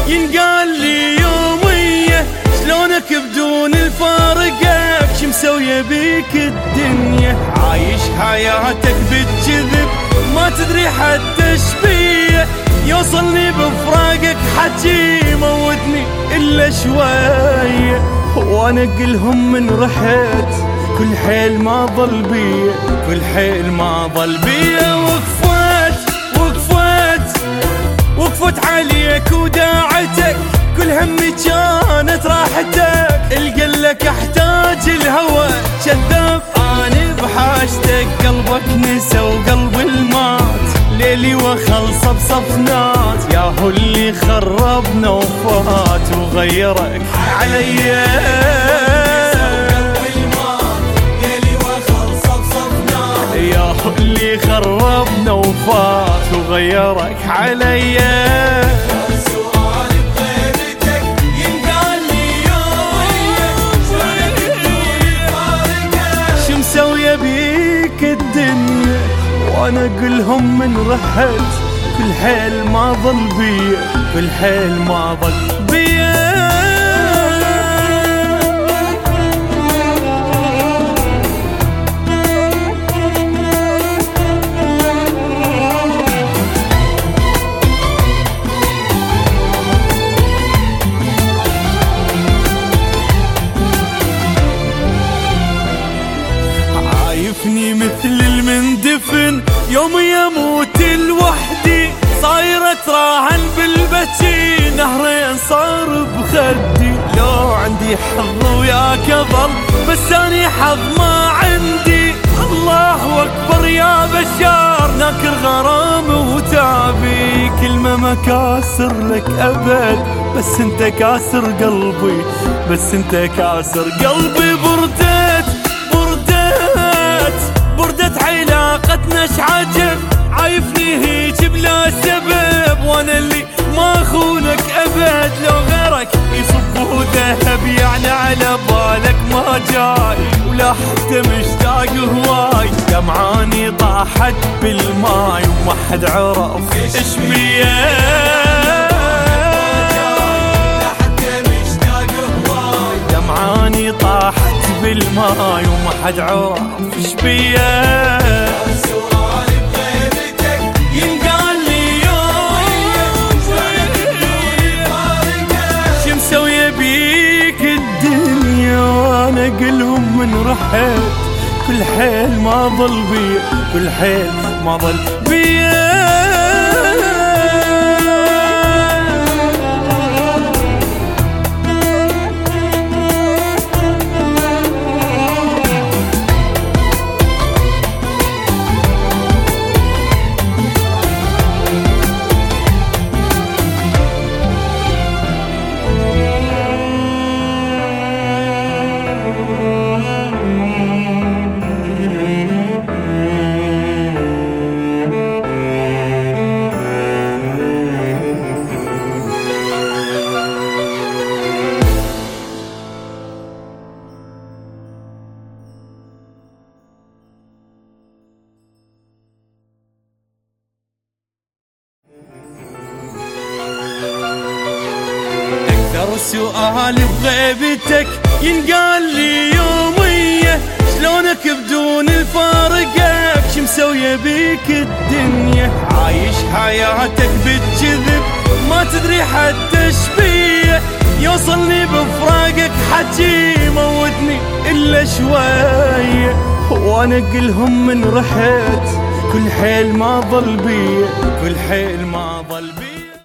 ينقال لي يومية شلونك بدون الفارقة، شو مسوية بيك الدنيا؟ عايش حياتك بالكذب ما تدري حتى شبيه، يوصلني بفراقك حكي موتني إلا شوية، وانا اقلهم من رحت كل حيل ما ضل بيه، كل حيل ما ضل بيه. وقفت عليك وداعتك كل همي كانت راحتك، القلك احتاج الهوى كذاب اني بحاجتك، قلبك نسى وقلب المات ليلي وخلص بصفنات، يا هو اللي خربنا وفات وغيرك عليا، يا هو اللي خربنا وفات وغيرك عليا. سؤال بغيبتك ينقال لي يومية شلونك بدون الفارقة، شو مسوية بيك الدنيا؟ وانا اقلهم من رحت كل حيل ما ضل بيه، كل حيل ما ضل بيه. عايفني مثل المندفن يوم يموت الوحدي، صايرة تراهن بالبكي نهرين صار بخدي، لو عندي حظ وياك ظل بس اني حظ ما عندي، الله اكبر يا بشار ناكر غرام وتعبي، كلمة ما كاسر لك ابد بس انت كاسر قلبي، بس انت كاسر قلبي. بردت علاقتنا شعجب، عايفني هيك بلا سبب، وانا اللي ما اخونك ابد، لو غيرك يصبه ذهب يعني على بالك ما جاي، ولا حتى مشتاق هواي، دمعاني طاحت بالماي وما حد عرف ايش بيه، دمعاني طاحت بالماي وما حد عرف ايش بيه. سؤال بغيبتك ينقال لي يومية شلونك بدون الفارقة، شو مسوية بيك الدنيا؟ وانا اقلهم من رحت كل حيل ما ضل بيه، كل حيل ما ضل بيه. سؤال بغيبتك ينقال لي يومية شلونك بدون الفارقة، شو مسوية بيك الدنيا؟ عايش حياتك بالكذب ما تدري حتى شبيه، يوصلني بفراقك حكي موتني إلا شوية، وانا اقلهم من رحت كل حيل ما ضل بيه، كل حيل ما ضل بيه.